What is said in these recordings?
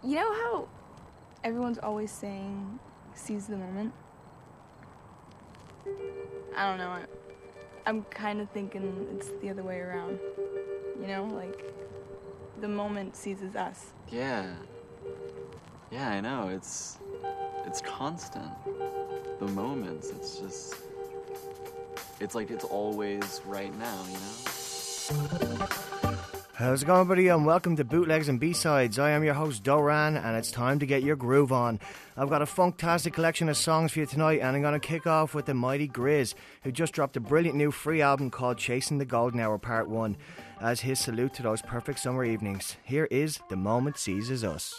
You know how everyone's always saying, seize the moment? I don't know, I'm kind of thinking it's the other way around. You know, like, the moment seizes us. Yeah. Yeah, I know, it's constant. The moments, it's like it's always right now, you know? How's it going, buddy? And welcome to Bootlegs and B-Sides. I am your host, Doran, and it's time to get your groove on. I've got a fantastic collection of songs for you tonight, and I'm going to kick off with the mighty Grizz, who just dropped a brilliant new free album called Chasing the Golden Hour Part 1, as his salute to those perfect summer evenings. Here is The Moment Seizes Us.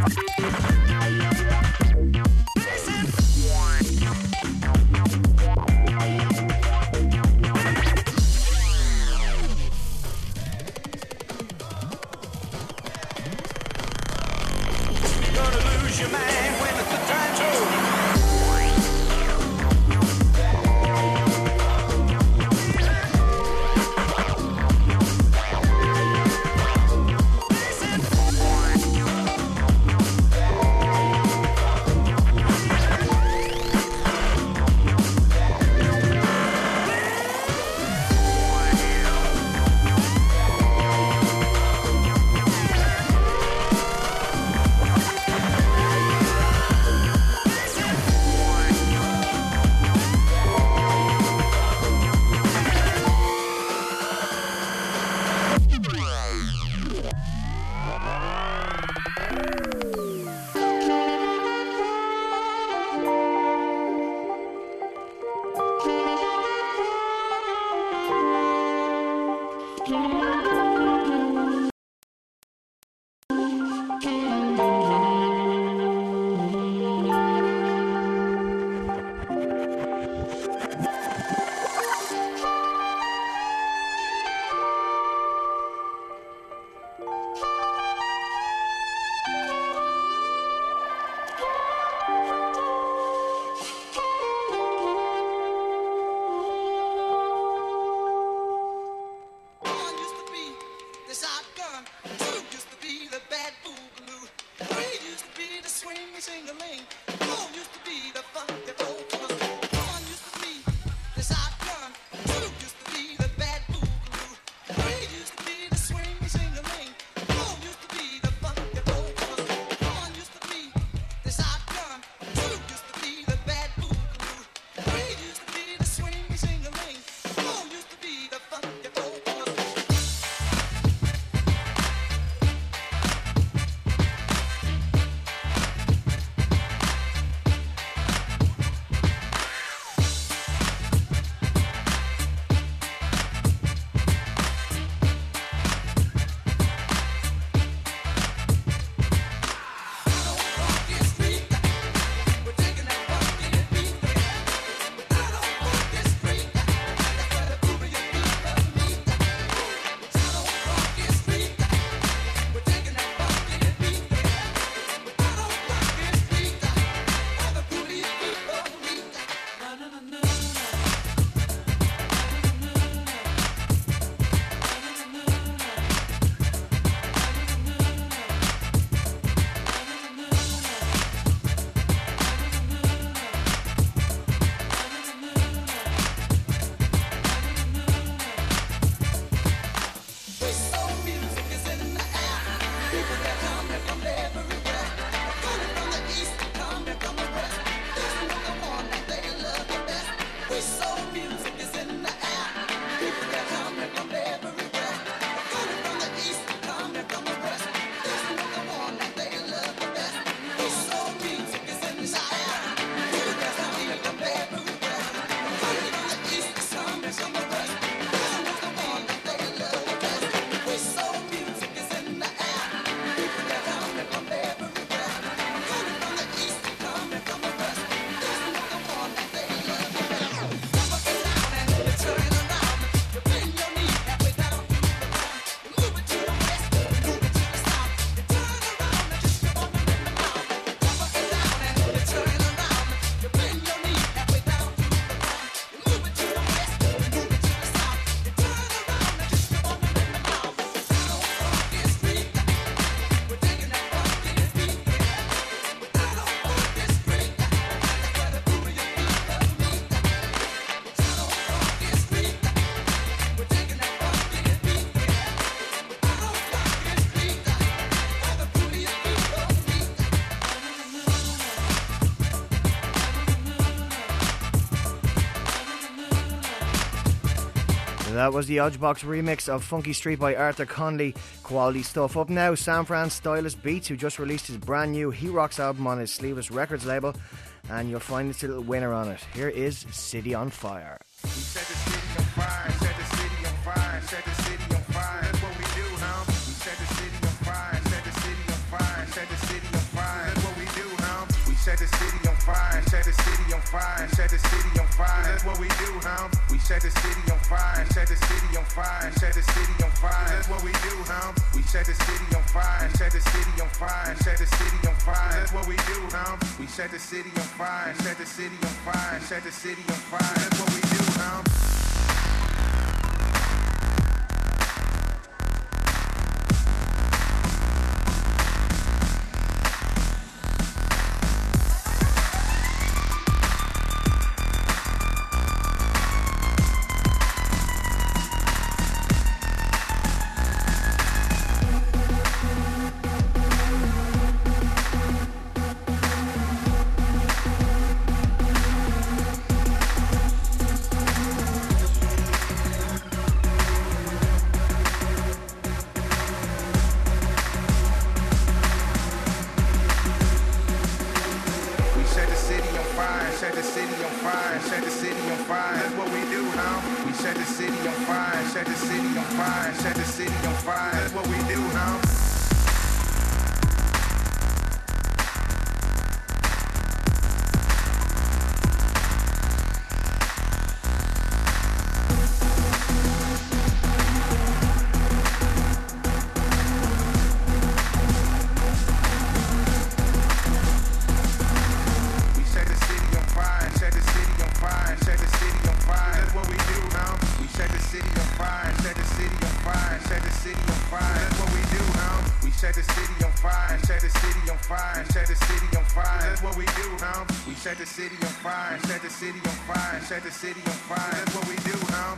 That was the Odgebox remix of Funky Street by Arthur Conley. Quality stuff. Up now, San Fran Stylist Beats, who just released his brand new He Rocks album on his Sleeveless Records label, and you'll find this little winner on it. Here is City on Fire. We set the city on fire, set the city on fire, set the city on fire. That's what we do, huh? We set the city on fire, set the city on fire, set the city on fire. set the city on fire, set the city on fire, set the city on fire. That's what we do, huh? We set the city on fire, set the city on fire, set the city on fire. That's what we do, huh? We set the city on fire, set the city on fire, set the city on fire. That's what we do, huh? We set the city on fire, set the city on fire, set the city on fire. That's what we do, huh? Set the city on fire, set the city on fire, set the city on fire. That's what we do, huh?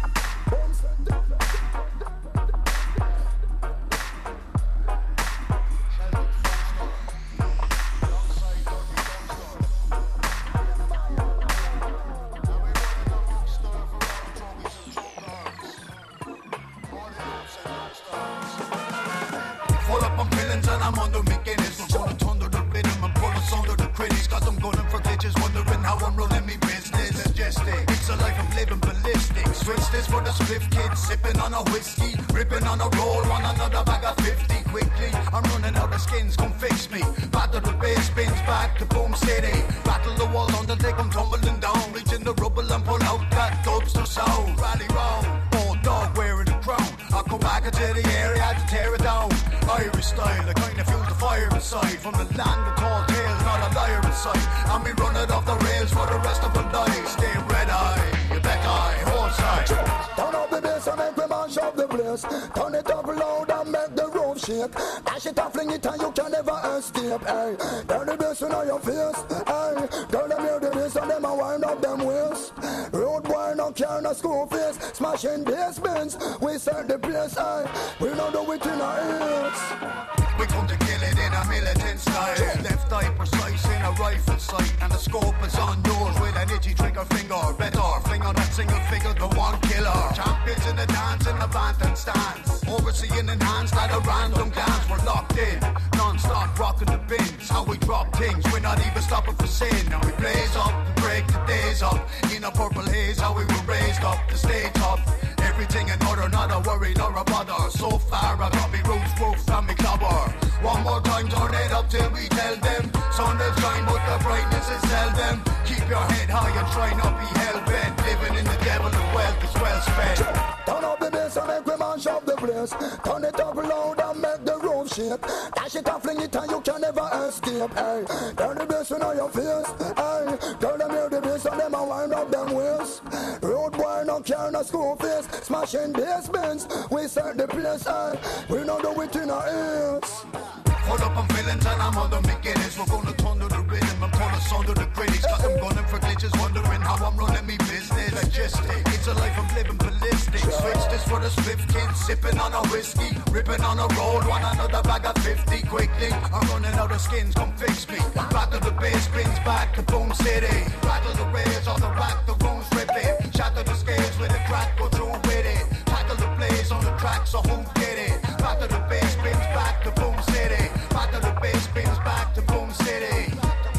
Full up on feelings and I'm on the beginnings. We're gonna thunder the rhythm and pull us under the critics. Got them gunning for glitches, wondering how I'm running me business. Majestic, it's a life I'm living ballistic. Switch this for the swift kids, sipping on a whiskey, ripping on a roll, on another bag of 50 quickly. I'm running out of skins, come fix me. Battle the bass, spins back to Boom City. Battle the wall under, they come tumbling down. Reaching the rubble and pull out that dubster sound. Rally round, old dog wearing the crown. I'll go back into the area to tear it down. Irish style, I kinda feel the fire inside. From the land of tall tales, not a liar inside. And we run it off the rails for the rest of the night. Stay red-eye, you bet eye, hold side. Turn up the bass and make me mash up the place. Turn it up loud and make the roof shake. Dash it and fling it and you can never escape. Hey, turn the bass in your face. Hey, girl them hear the bass and them a wind up them waist. Road boy no care no school face. Smashing basements, we set the place. Hey, we don't do it in our ears. We come to kill it in a militant style. Left eye precise in a rifle sight. And the scope is on yours with an itchy trigger finger. Better fling on that single figure, the one killer. Champions in the dance in the Bantam stance. Overseeing enhanced at a random glance. We're locked in, non-stop rocking the bins. How we drop things, we're not even stopping for sin. And we blaze up, break the days up. In a purple haze, how we were raised up to stay top. Everything in order, not a worry nor a bother. So far I got me roots, roof and me clobber. One more time, turn it up till we tell them. Sun will shine, but the brightness is seldom. Keep your head high and try not be hell-bent. Living in the devil and wealth is well spent. Turn up the bass and make me mash up the place. Turn it up loud and make the roof shake. Dash it and fling it and you can never escape. Hey, turn the bass in your face. Hey, girl them hear the bass and them a wind up them waist. Road boy no care no school face. Smashing basements, we set the place. Hey, we don't do it in our ears. Full up on feelings and I'm on the beginnings. We're gonna thunder the rhythm and pull us under the critics. Got them gunning for glitches, wondering how I'm running me business. Majestic, it's a life I'm living ballistic. Switch this for the swift kids, sipping on a whiskey, ripping on a roll, one another bag of 50 quickly. I'm running out of skins, come fix me. Battle the bass, spins back to Boom City. Rattle the rails on the rack, the room's ripping. Shatter the scales with a crack, go through with it. Tackle the blaze on the track, so who get it? Battle the bass, spins back to Boom City. Battle the bass, spins back to Boom City.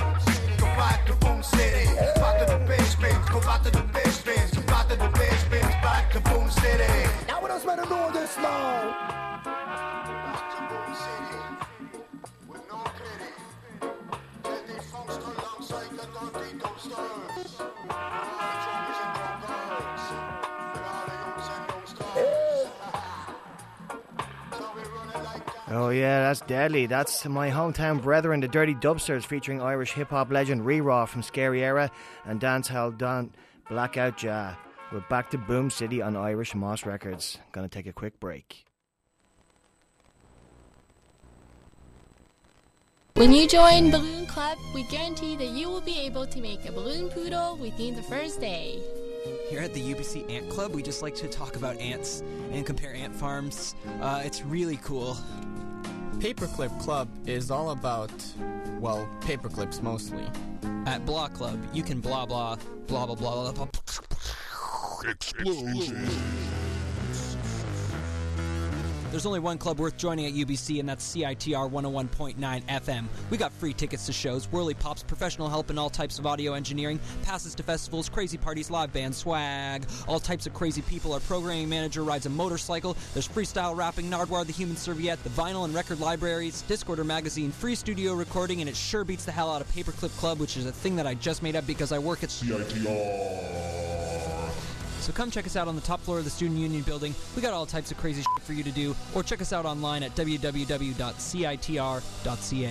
Go back to Boom City. Battle the bass, spins, go back to the bass, spins. Battle the bass, spins back to Boom City. Now we just better know this now. Back to Boom City. With no pity. Let the function Oh yeah, that's deadly. That's my hometown brethren, the Dirty Dubsters, featuring Irish hip-hop legend Re-Raw from Scary Era and dancehall Don Blackout Jah. We're back to Boom City on Irish Moss Records. Gonna take a quick break. When you join Balloon Club, we guarantee that you will be able to make a balloon poodle within the first day. Here at the UBC Ant Club, we just like to talk about ants and compare ant farms. It's really cool. Paperclip Club is all about, well, paperclips mostly. At Blah Club, you can blah blah, blah blah blah blah. Explosion. There's only one club worth joining at UBC, and that's CITR 101.9 FM. We got free tickets to shows, whirly pops, professional help in all types of audio engineering, passes to festivals, crazy parties, live band swag, all types of crazy people. Our programming manager rides a motorcycle. There's freestyle rapping, Nardwar the Human Serviette, the vinyl and record libraries, Discorder magazine, free studio recording, and it sure beats the hell out of Paperclip Club, which is a thing that I just made up because I work at CITR. So come check us out on the top floor of the Student Union building. We got all types of crazy shit for you to do. Or check us out online at www.citr.ca.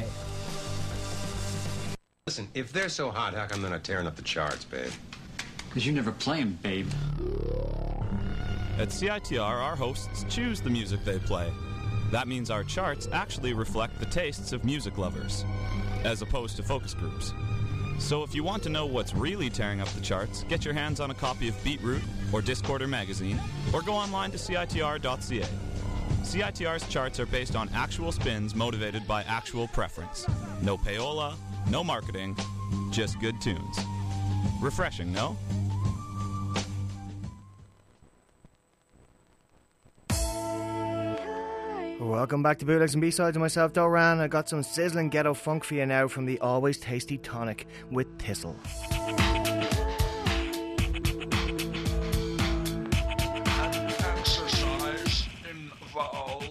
Listen, if they're so hot, how come they're not tearing up the charts, babe? Because you never play them, babe. At CITR, our hosts choose the music they play. That means our charts actually reflect the tastes of music lovers, as opposed to focus groups. So if you want to know what's really tearing up the charts, get your hands on a copy of Beatroot or Discorder magazine, or go online to CITR.ca. CITR's charts are based on actual spins motivated by actual preference. No payola, no marketing, just good tunes. Refreshing, no? Welcome back to Bootlegs and B-Sides and myself, Doran. I got some sizzling ghetto funk for you now from the Always Tasty Tonic with Thistle. Exercise involves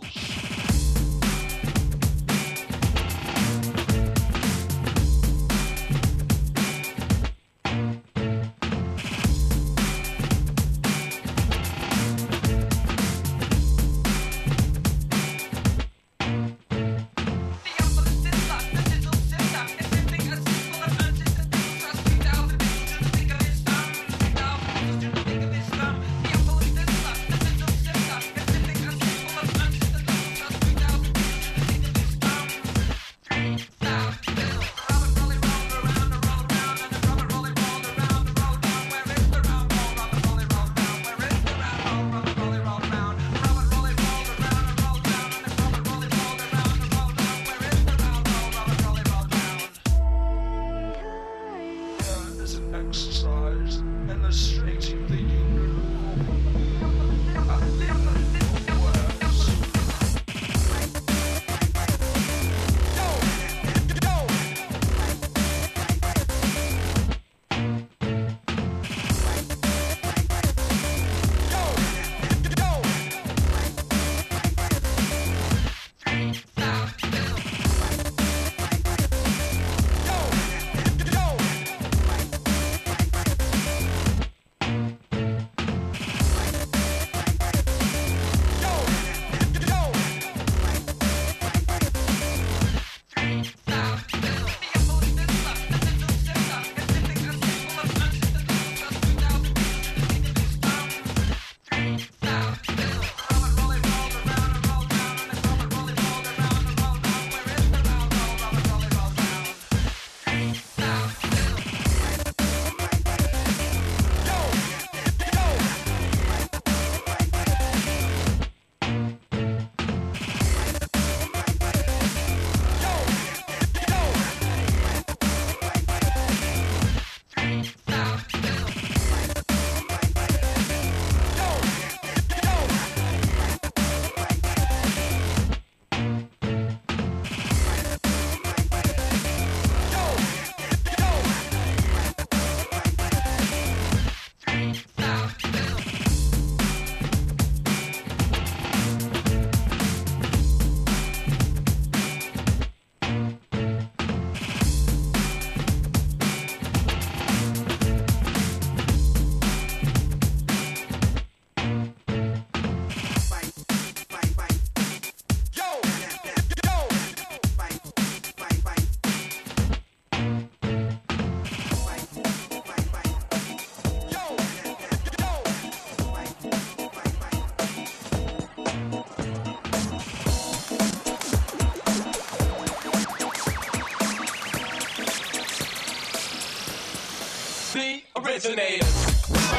The originators.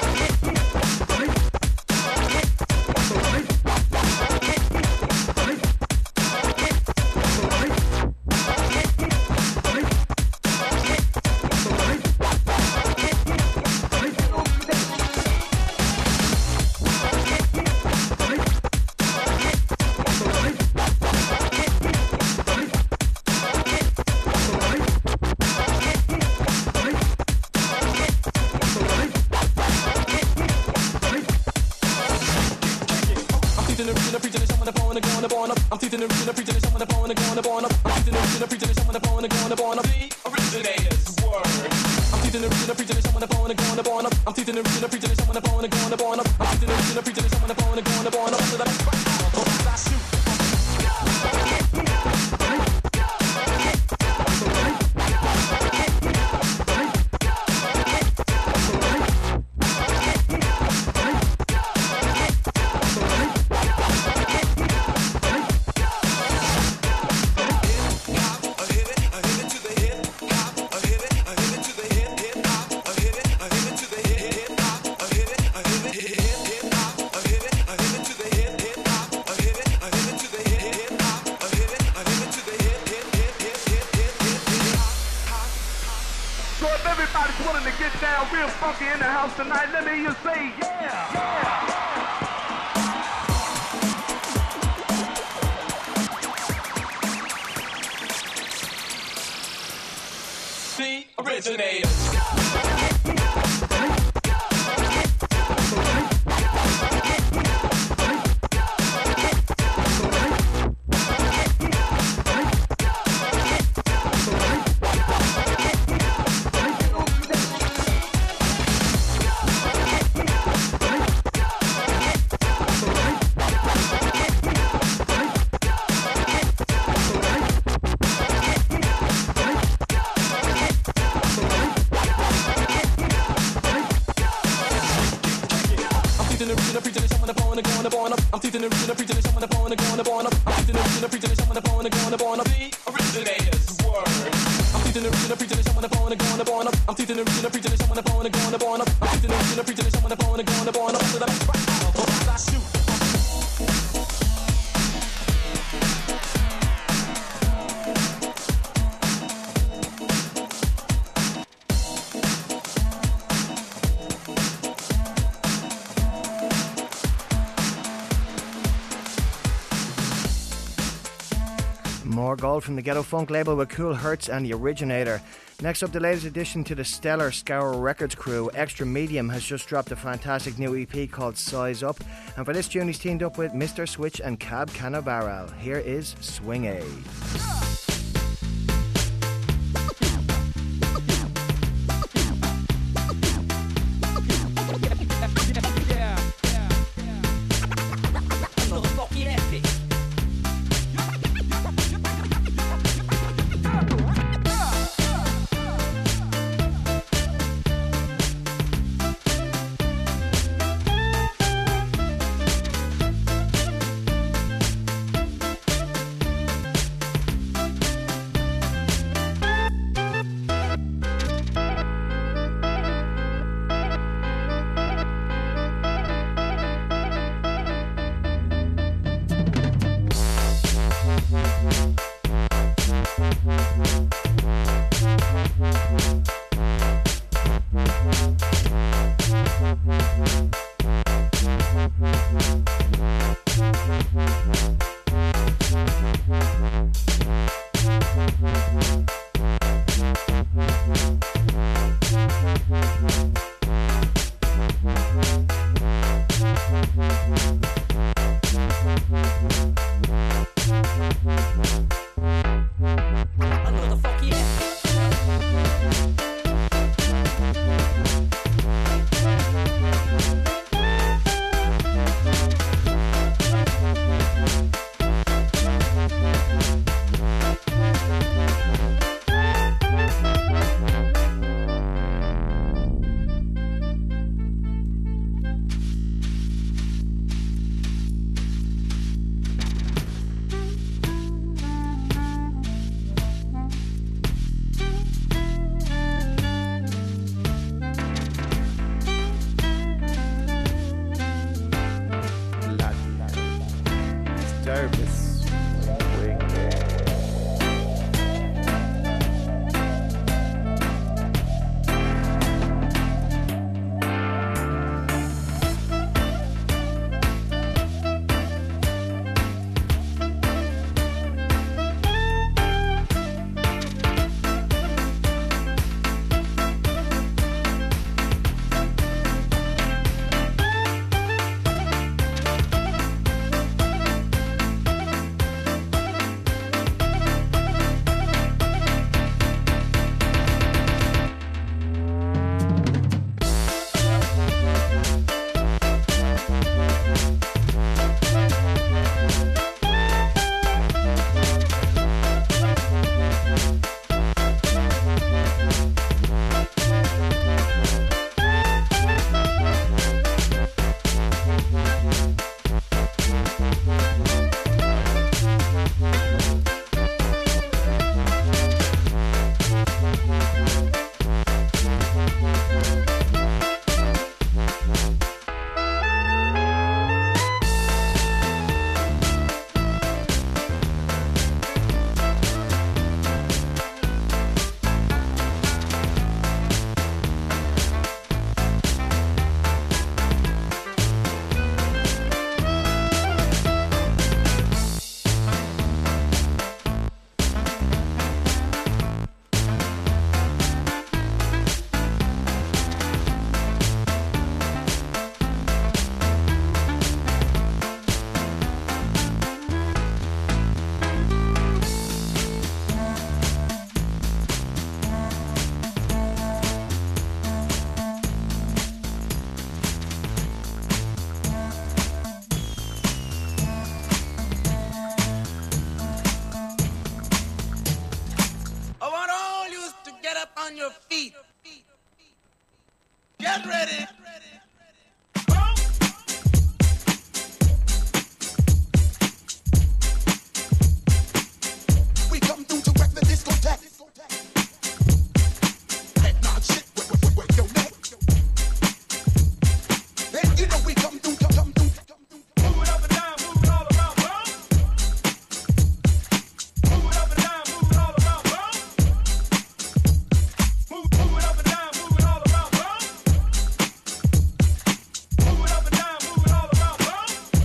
I'm teaching the original, preaching and showing the phone and going up on up. I'm teaching the original, preaching and showing the phone and going up on up. The originators word. I'm teaching the original, preaching and showing the phone and going up on up. I'm teaching the original, preaching and showing the phone and going up on up. I'm teaching the original, preaching and showing the phone and going up on up. So that I shoot. Real funky in the house tonight. Let me hear you say, yeah, yeah. The originators. I'm teaching the original, preaching and showing the phone and going up on up. I'm teaching the original, preaching and showing the phone and going up on up. The originators word. I'm teaching the original, preaching and showing the phone and going up on up. I'm teaching the original, preaching and showing the phone and going up on up. I'm teaching the original, preaching and showing the phone and going up on up. So that I shoot. More gold from the Ghetto Funk label with Cool Hertz and The Originator. Next up, the latest addition to the stellar Scour Records crew, Extra Medium, has just dropped a fantastic new EP called Size Up. And for this tune, he's teamed up with Mr. Switch and Cab Canaveral. Here is Swing A. on your feet. Get ready. We come through to wreck the discotheque. Head nod shit, wait your neck. And you know we come through, come through. Move it up and down, move it all around, bro. Move it up and down, move it all around, bro. Move it up and down, move it all around, bro. Move it up and down, move it all around, bro.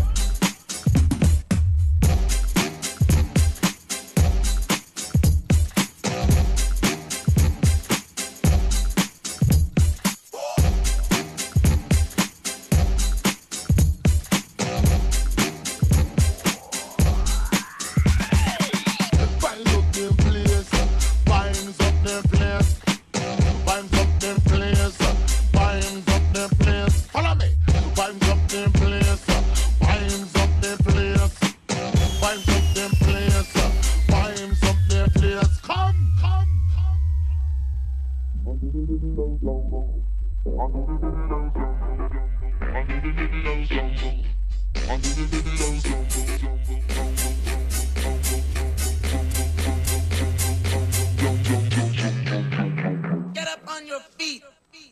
Vibes up them place, vibes up them place, vibes up them place, vibes up them place. Follow me. Vibes up them place, vibes up them place, vibes up them place, vibes up them place. Come. Get up on your feet.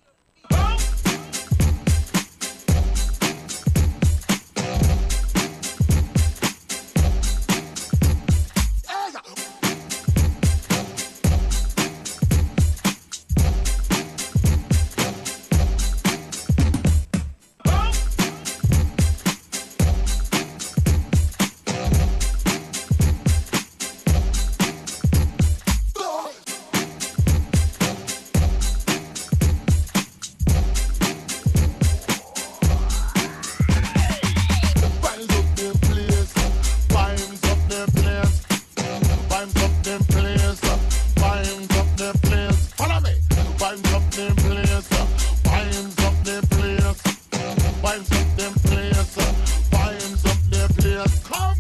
Vibes up them place, vibes up them place, vibes up them place, vibes up them place. Follow me. Vibes up them place, vibes up them place, vibes up them place, vibes up them place. Come.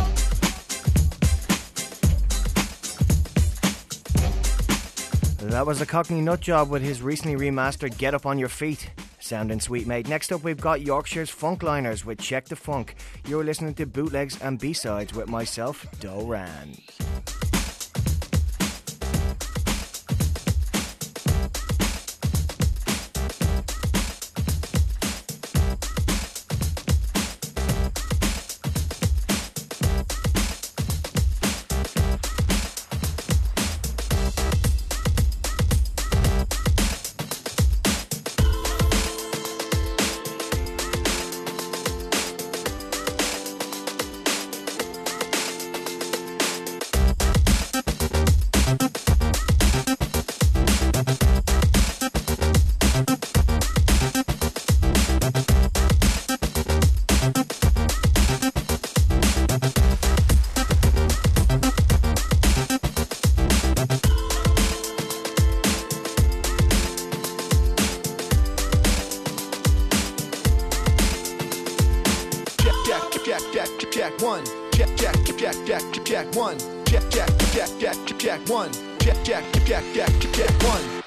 That was the Cockney Nutjob with his recently remastered Get Up On Your Feet. Sounding sweet, mate. Next up, we've got Yorkshire's Funkliners with Check the Funk. You're listening to Bootlegs and B-Sides with myself, Doran. Jack one, Jack one, Jack one, Jack one.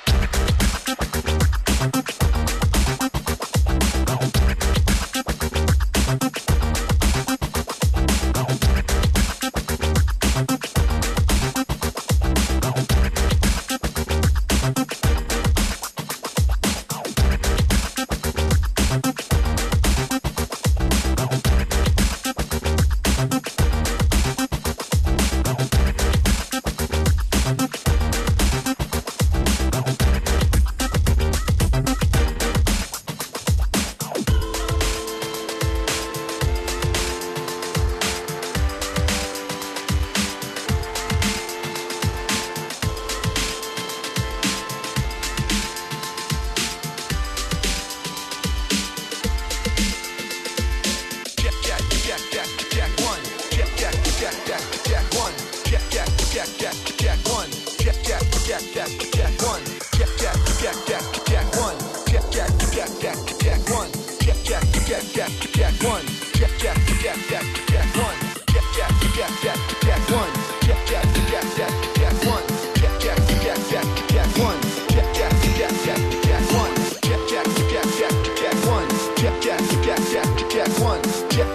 Jack one.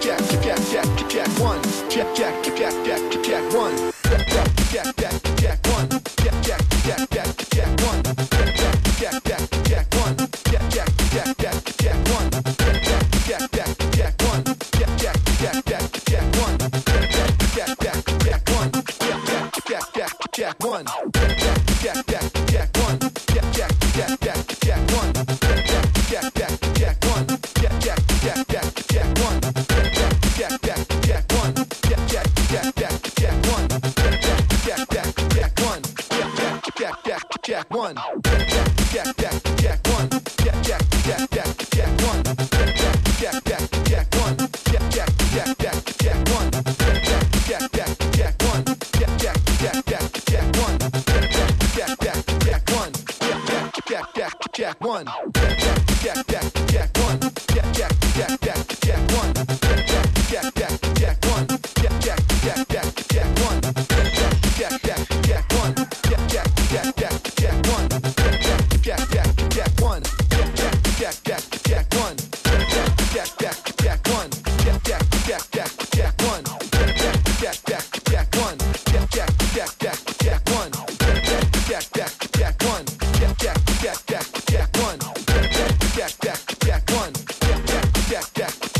Jack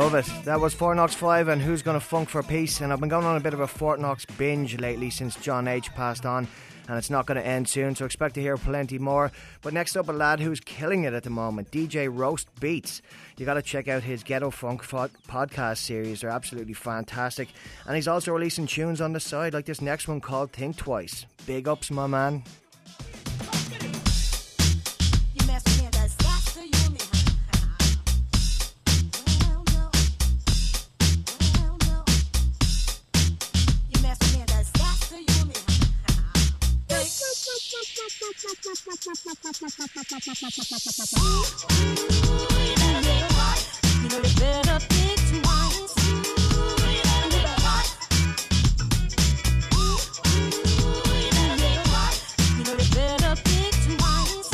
love it. That was Fort Knox 5 and Who's Gonna Funk for Peace. And I've been going on a bit of a Fort Knox binge lately since John H passed on, and it's not going to end soon, so expect to hear plenty more. But next up, a lad who's killing it at the moment, DJ Roast Beats. You got to check out his Ghetto Funk podcast series. They're absolutely fantastic. And he's also releasing tunes on the side, like this next one called Think Twice. Big ups, my man. You know they better think twice. You know they better think twice.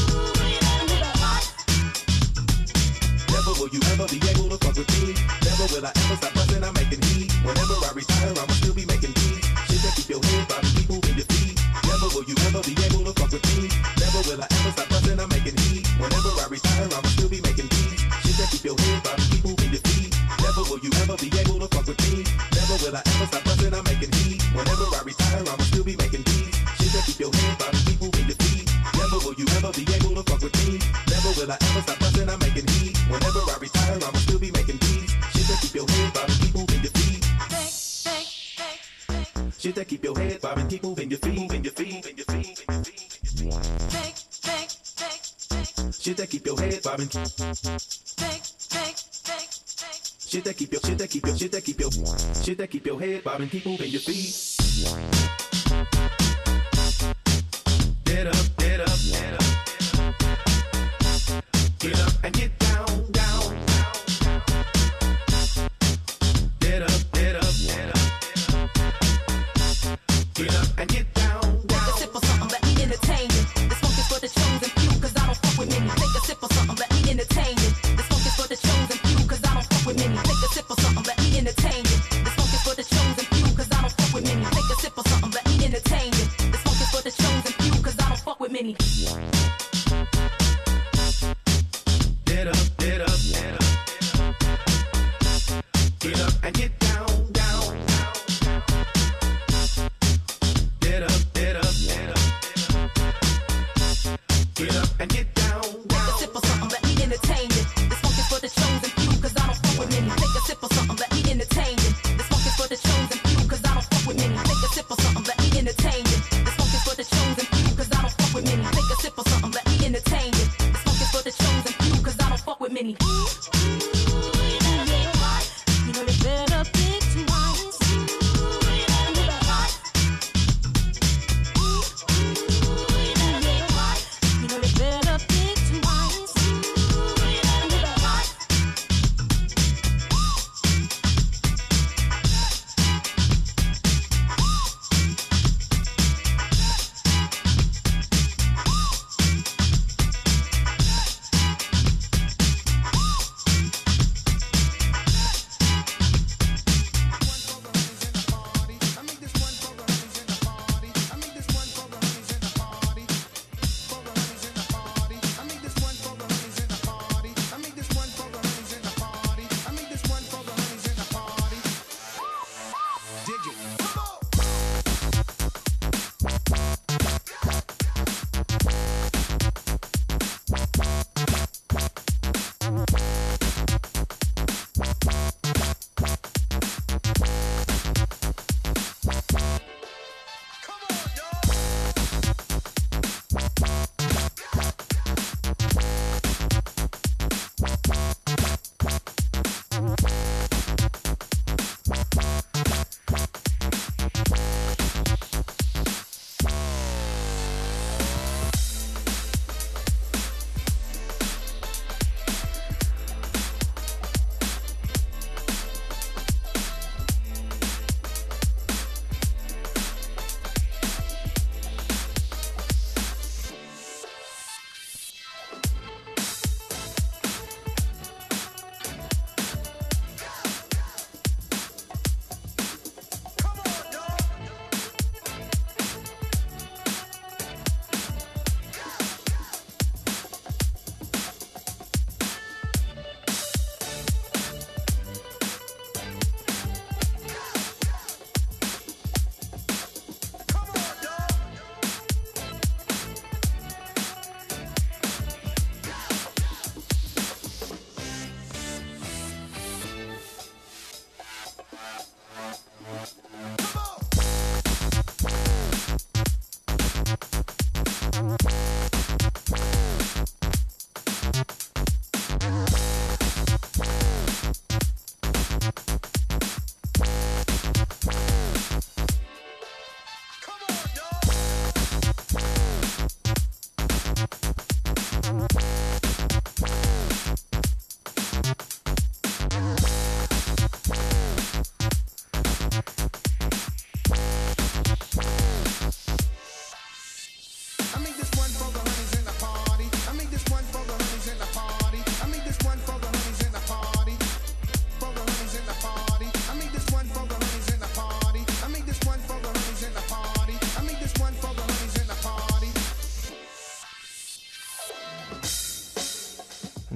Never will you ever be able to fuck with me. Never will I ever stop busting, I'm making heat. Whenever I retire, I'ma still be making beats. Shit that keep your head bobbing, keep moving your feet. Never will you ever be able to fuck with me. Never will I ever stop busting, I'm making heat. Whenever I retire, I'ma still be making beats. Shit that keep your head bobbing, keep moving your feet. Never will you ever be able to fuck with me. Never will I ever stop busting, I'm making heat. Whenever I retire, I'ma still be making beats. Shit that keep your head bobbing, keep moving your feet. Never will you ever be able to fuck with me. Never will I ever stop busting, I'm making heat. Whenever I retire, I'ma still be making beats. Shit that keep your head bobbing, keep moving your feet. Shit that keep your head bobbing, keep moving your feet, moving your feet, moving your feet, moving your feet. Shit that keep your head bobbing. Shit that keep your, shit that keep your, shit that keep your, shit that keep your head bobbing, keep moving your feet. Get up, get up, get up. Get up and get down, down, down. Get up, get up, get up. Get up and get down, down. Take a sip of something, let me entertain you. This funk is for the chosen few, cause I don't fuck with many. Take a sip of something, let me entertain you. This funk is for the chosen few, cause I don't fuck with many. Take a sip of something, let me entertain you. This funk is for the chosen few, cause I don't fuck with many. Take a sip of something, let me entertain you. This funk is for the chosen few, cause I don't fuck with many. Get up, get up, get up. Get up and get down, down, down. Get up, get up, get up. Get up and get down, down. Take a sip of something, let me entertain you. This funk is for the chosen few, cause I don't fuck with many. Take a sip of something, let me entertain you. This funk is for the chosen few, cause I don't fuck with many. Take a sip of something, let me entertain you. This funk is for the chosen few, cause I don't fuck with many. Take a sip of something, let me entertain you. This funk is for the chosen few, cause I don't fuck with many. You know they better think twice. You know they better think twice.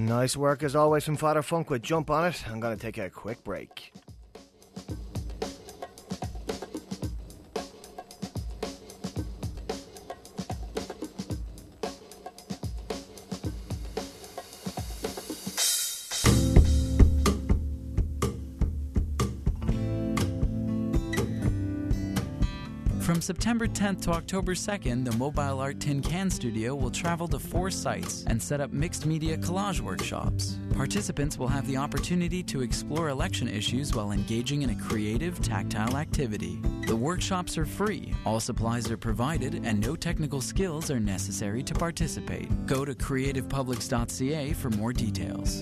Nice work as always from Father Funk with Jump On It. I'm going to take a quick break. From September 10th to October 2nd, the Mobile Art Tin Can Studio will travel to 4 sites and set up mixed media collage workshops. Participants will have the opportunity to explore election issues while engaging in a creative, tactile activity. The workshops are free, all supplies are provided, and no technical skills are necessary to participate. Go to creativepublics.ca for more details.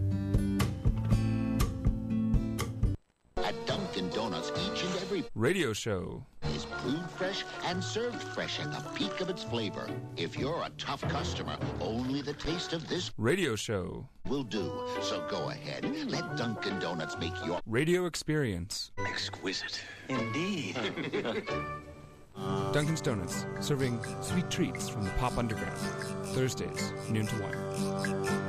At Dunkin' Donuts, each and every radio show is brewed fresh and served fresh at the peak of its flavor. If you're a tough customer, only the taste of this radio show will do. So go ahead, let Dunkin' Donuts make your radio experience exquisite. Indeed. Dunkin's Donuts, serving sweet treats from the pop underground. Thursdays, noon to 1.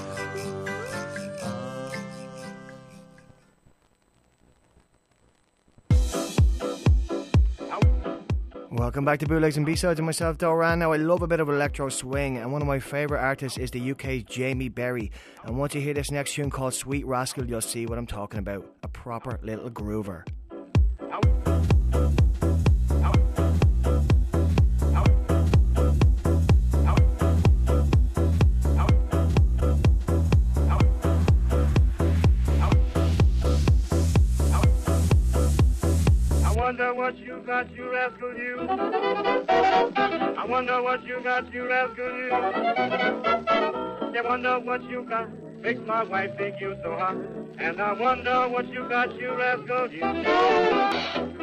Welcome back to Bootlegs and B-Sides and myself, Doran. Now, I love a bit of electro swing, and one of my favourite artists is the UK's Jamie Berry. And once you hear this next tune called Sweet Rascal, you'll see what I'm talking about. A proper little groover. I wonder what you got, you rascal, you. I wonder what you got, you rascal, you. I wonder what you got, makes my wife think you so hot. And I wonder what you got, you rascal, you.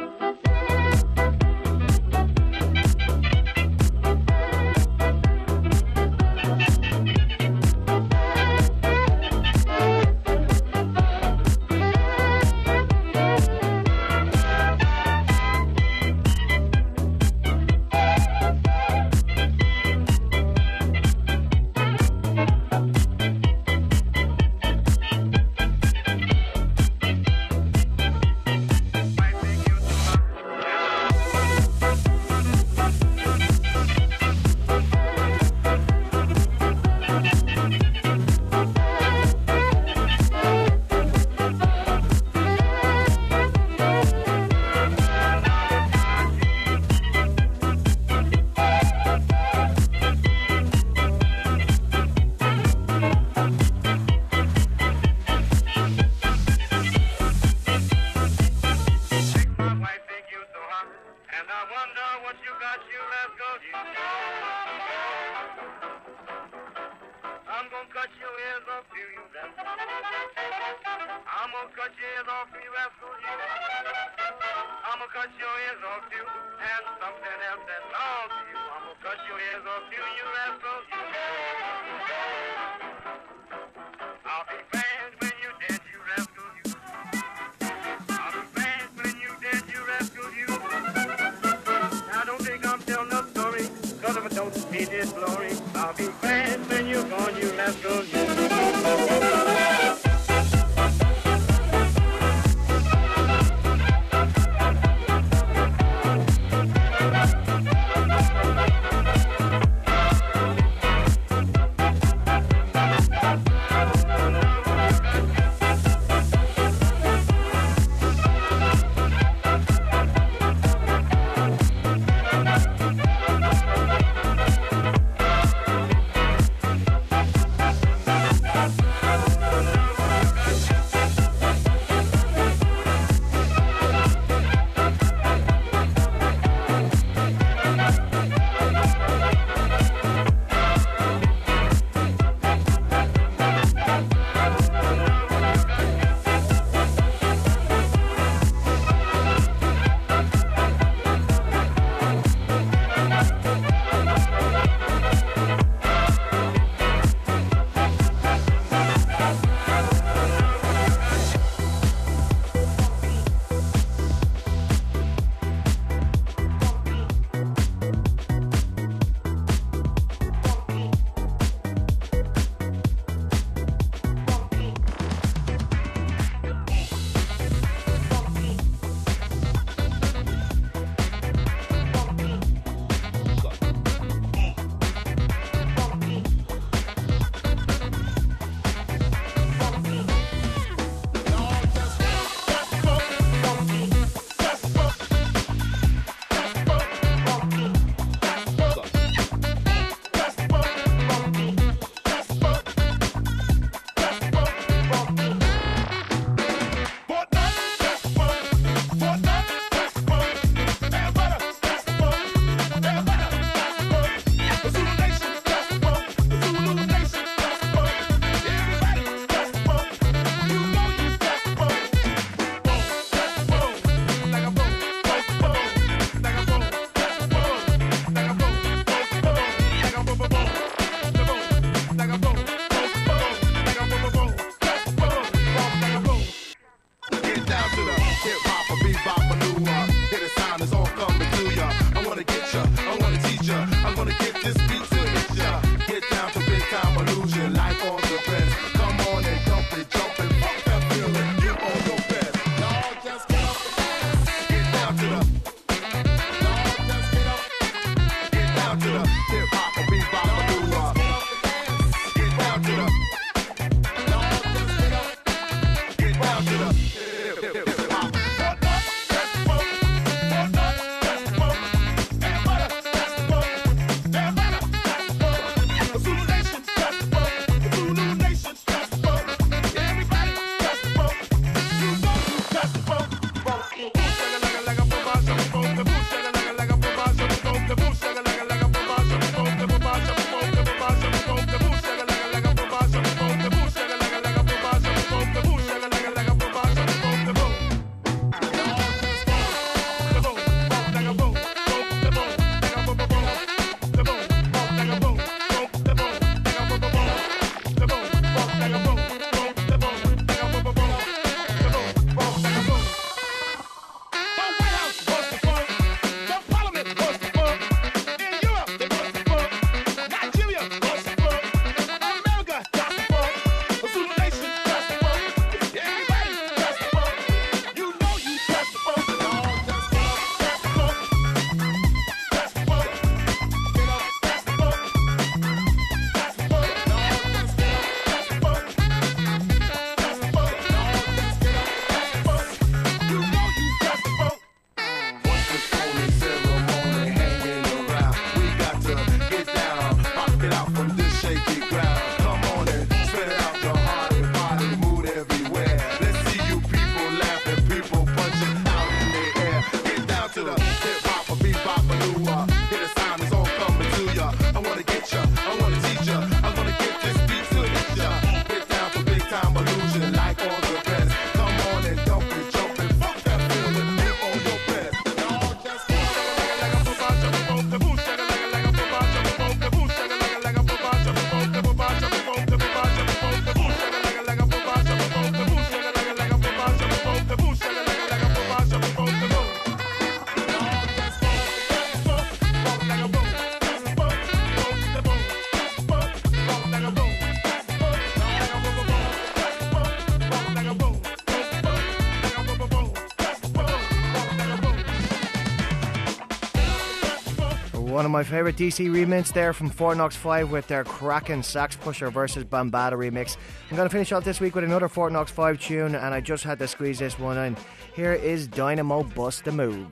one of my favourite DC remixes there from Fort Knox 5 with their cracking Sax Pusher versus Bambaataa remix. I'm going to finish off this week with another Fort Knox 5 tune, and I just had to squeeze this one in. Here is Dynamo Bust the Move.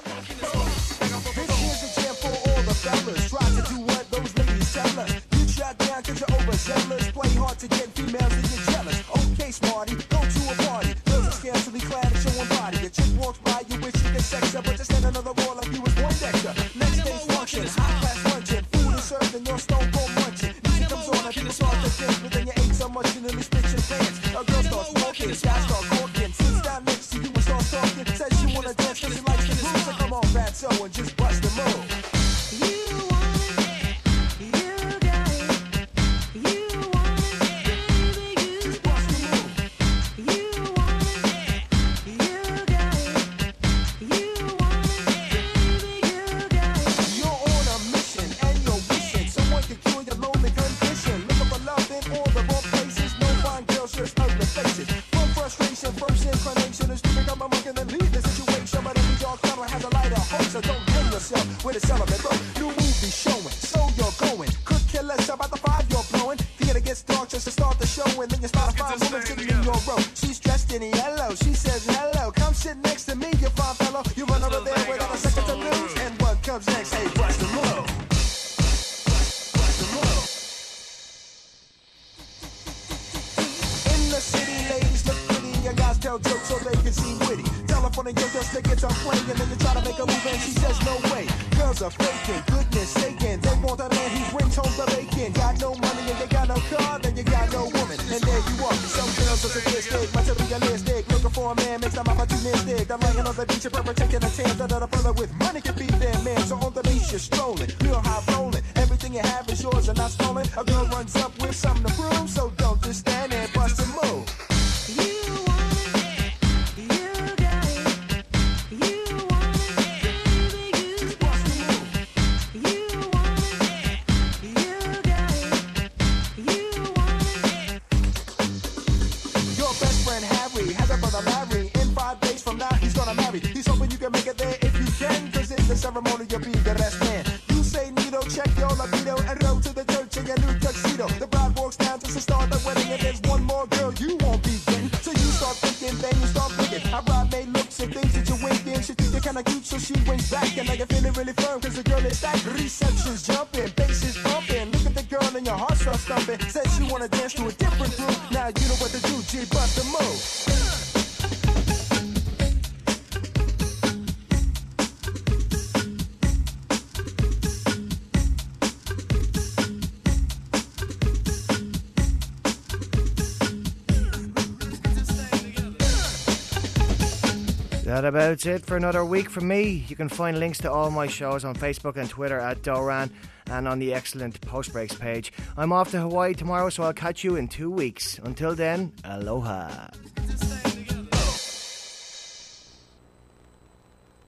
Fellas, try to do what those ladies tell us. You shot down cause you're overzealous. Play hard to get females and you're jealous. Okay, smarty, go to a party. Girls are scantily clad and showing body. A chick walks by, you wish you could sex her, but just stand another roll like you was Poindexter. Next day function, high class luncheon. Food is served and you're stone cold munching. Music comes on and people start to dance, but then you ate so much you nearly spit your pants. A girl starts walking, guys start walking. Sits down next to you and starts talking. Says she wanna dance cause she likes the groove. So come on, fatso, and just bust the move. With a celibate, bro. New movie showing, so you're going. Could care less about the 5 you're blowing. Theater gets dark just to start the show, and then you spot a fine woman sitting in your row. She's dressed in yellow. She says hello. Come sit next to me, you fine fellow. You run over there without a second to lose. And what comes next? Hey, bust the move. In the city, ladies look pretty. Your guys tell jokes so they can seem witty. Telephone and your girl stick it on playing, and then you try to make a move, and she says no way. Girls are faking, goodness saking. They want a man who brings home the bacon. Got no money and they got no car, then you got no woman. And there you are. Some girls are sadistic, materialistic. Looking for a man makes them opportunistic. They're lying on the beach and perpetrating a chance that a brother with money can be their man. So on the beach you're strolling, real high rolling. Everything you have is yours and not stolen. A girl runs up with something to prove, so don't just stand there and bust a move. He's hoping you can make it there if you can, cause in the ceremony you'll be the last man. You say Nito, check your libido, and roll to the church in your new tuxedo. The bride walks down just to start the wedding, and there's one more girl you won't be getting. So you start thinking, then you start thinking. How bridesmaid looks and things that you're winking. She thinks you're kinda cute, so she winks back, and now you're feeling really firm, cause the girl is stacked. Reception's jumping, bass is pumping. Look at the girl and your heart starts thumping. Says she wanna dance to a different group. Now you know what to do, G, bust the move. That about it for another week from me. You can find links to all my shows on Facebook and Twitter at Doran and on the excellent Post Breaks page. I'm off to Hawaii tomorrow, so I'll catch you in 2 weeks. Until then, aloha.